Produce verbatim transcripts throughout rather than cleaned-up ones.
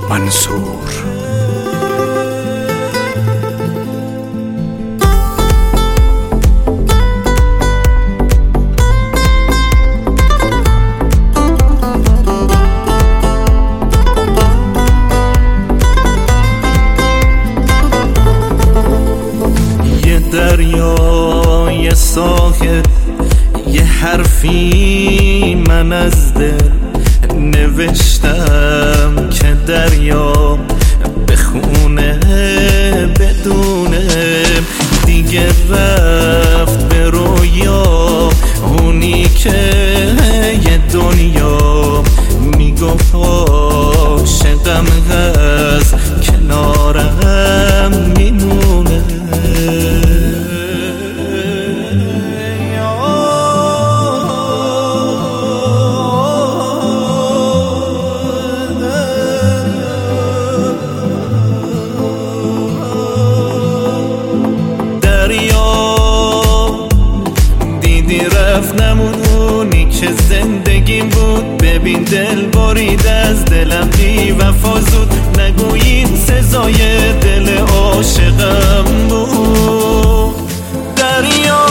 منصور. دریای ساحل یه حرفی من از دل نوشتم که دریا بخونه بدونه دیگه رفت به رویا اونی که یه دنیا میگفت عاشقم هست کنارم میمونه. رفت نمونی که زندگیم بود، ببین دل برید از دلم بی وفا زود، نگویید سزای دل عاشقم بود. دریا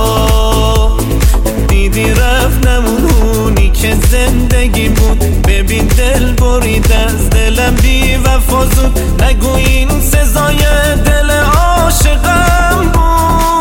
دیدی رفت نمونی که زندگیم بود، ببین دل برید از دلم بی وفا زود، نگویید سزای دل عاشقم بود.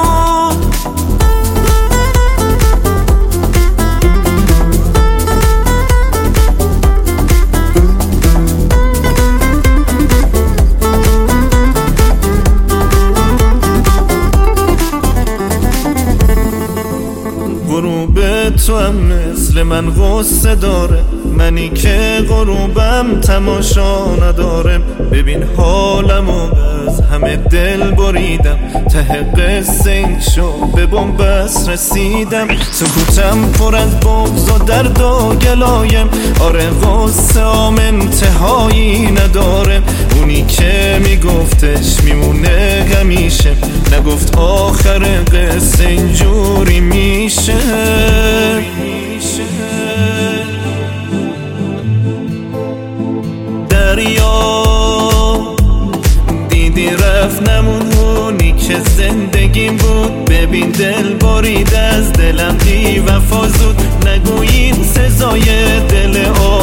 غروب تو هم مثل من غصه داره، منی که غروبم تماشا ندارم. ببین حالمو از همه دل بریدم، ته قصه این شو به بنبست رسیدم. سکوتم پر از بغض و درد و گلایم، آره غصه آم انتهایی نداره. اونی که میگفتش میمونه همیشه، نگفت آخر قصه اینجوری میشه. دریا دیدی رفت نمونی که زندگیم بود، ببین دل برید از دلم بی وفا زود، نگویید سزای دل